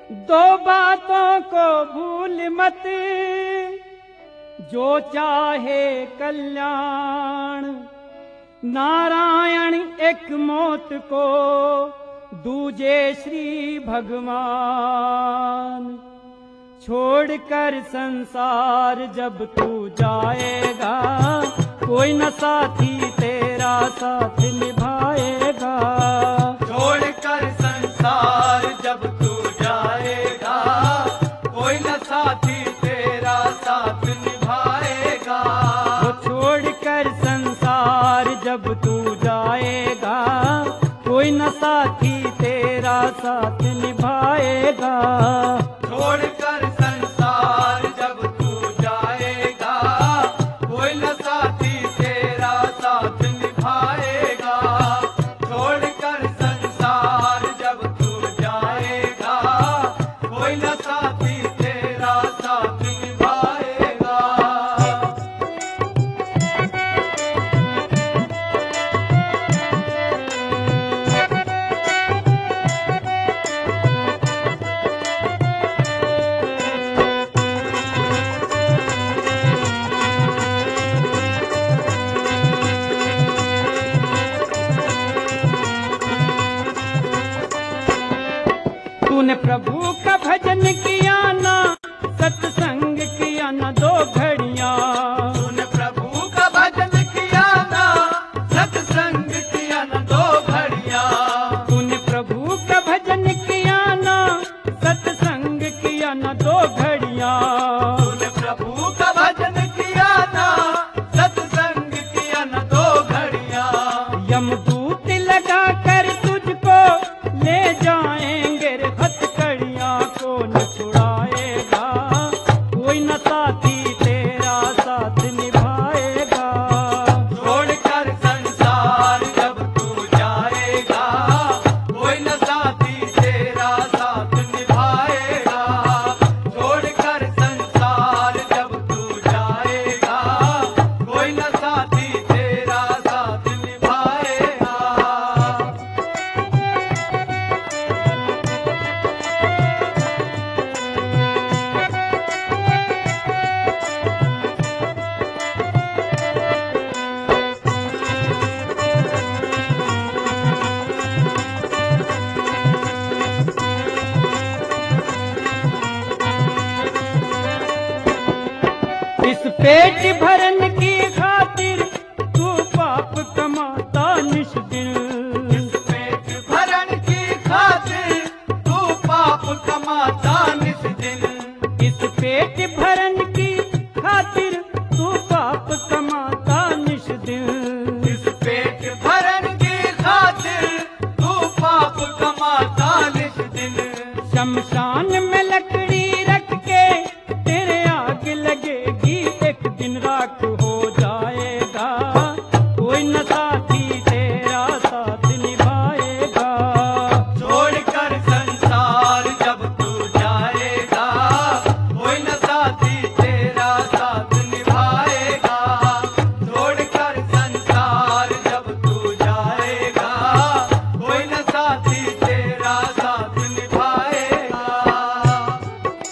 दो बातों को भूल मत, जो चाहे कल्याण। नारायण एक मौत को, दूजे श्री भगवान। छोड़कर संसार जब तू जाएगा, कोई न साथी तेरा साथ निभाएगा। छोड़कर संसार जब तू जाएगा, कोई न साथी तेरा साथ निभाएगा। वो छोड़कर संसार जब तू जाएगा, कोई न साथी तेरा साथ निभाएगा। छोड़कर संसार जब तू जाएगा, कोई न साथी तेरा साथ निभाएगा। छोड़कर संसार जब तू जाएगा, कोई न साथी तेरा साथ निभाएगा। तूने प्रभु का भजन किया ना, सत्संग किया ना दो घड़ियां। तूने प्रभु का भजन किया ना, सत्संग किया ना दो घड़ियां। तूने प्रभु का भजन किया ना, सत्संग किया ना दो घड़ियां। तूने प्रभु का भजन किया ना, सत्संग किया ना दो घड़ियां। यमदूत लगा कर तुझको ले जाएंगे रे हथकड़ियां। को न छुड़ाएगा, कोई न साथी तेरा साथ निभाएगा। छोड़कर संसार जब तू जाएगा, कोई न साथी तेरा साथ निभाएगा। छोड़कर संसार जब तू जाएगा, कोई न साथी तेरा साथ निभाएगा। इस पेट भरन की खातिर तू पाप कमाता निश दिन। पेट भरण की खातिर तू पाप कमाता निस दिन। इस पेट भरन की खातिर तू पाप कमाता निश दिन। इस पेट भरण की खातिर तू पाप कमाता निस दिन। शमशान में लकड़ी रख के तेरे आग लगेगी, एक दिन राख हो जाएगा। कोई न साथी तेरा साथ निभाएगा। छोड़कर संसार जब तू जाएगा, कोई न साथी तेरा साथ निभाएगा। छोड़कर संसार जब तू जाएगा, कोई न साथी तेरा साथ निभाएगा।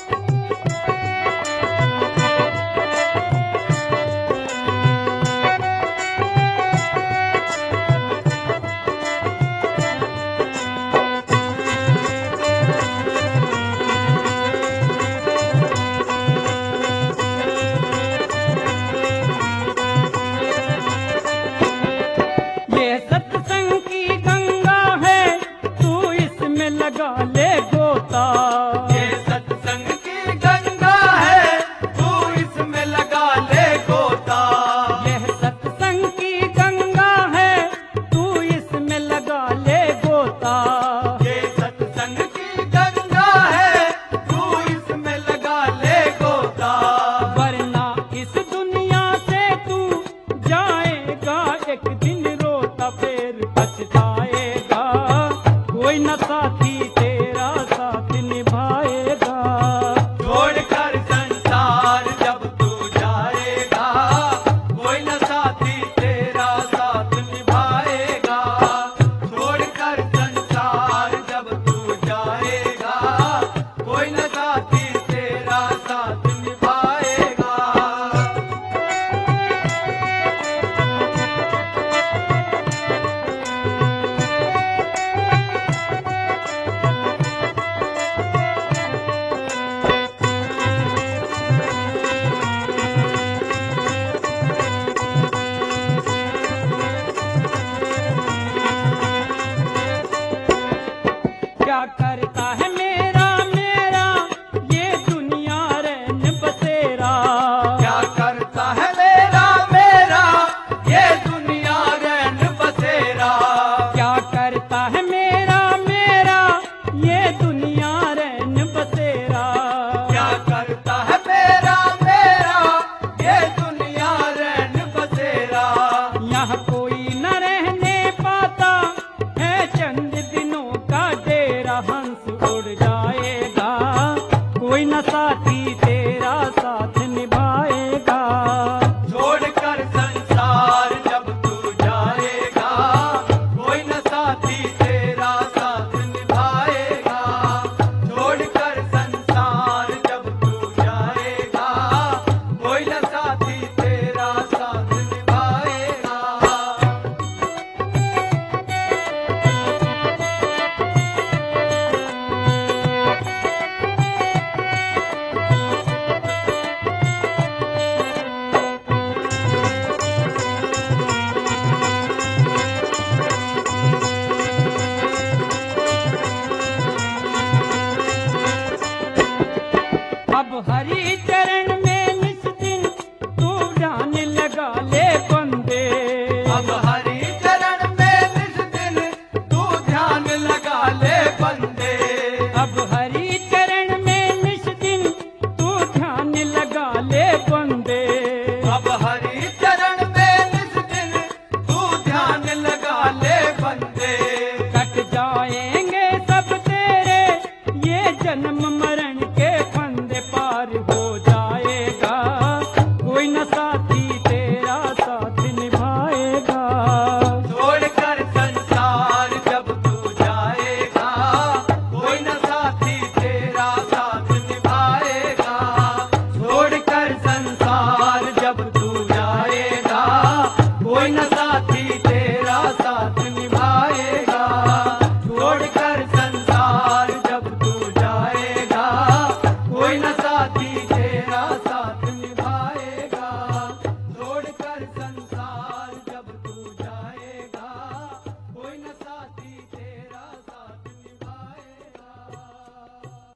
जन्म